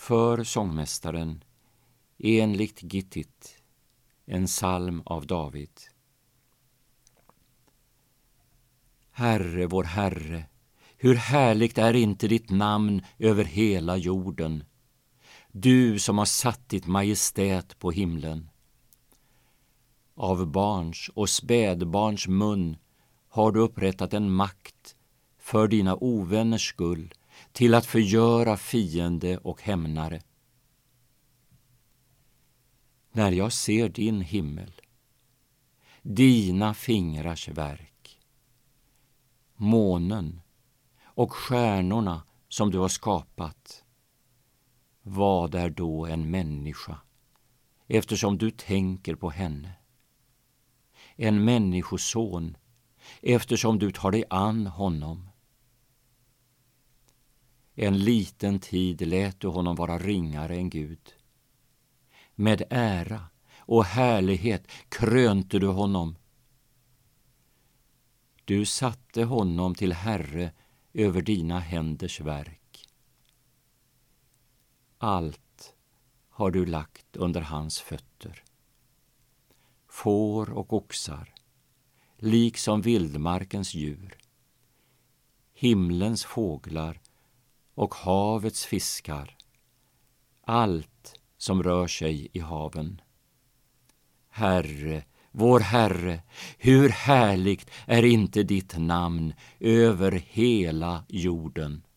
för sångmästaren enligt Gittit, en psalm av David. Herre, vår Herre, hur härligt är inte ditt namn över hela jorden, du som har satt ditt majestät på himlen. Av barns och spädbarns mun har du upprättat en makt för dina ovänners skull, till att förgöra fiende och hämnare. När jag ser din himmel, dina fingrars verk, månen och stjärnorna som du har skapat, vad är då en människa, eftersom du tänker på henne? En människoson, eftersom du tar dig an honom. En liten tid lät du honom vara ringare än Gud. Med ära och härlighet krönte du honom. Du satte honom till herre över dina händers verk. Allt har du lagt under hans fötter. Får och oxar, liksom vildmarkens djur, himlens fåglar och havets fiskar, allt som rör sig i haven. Herre, vår Herre, hur härligt är inte ditt namn över hela jorden.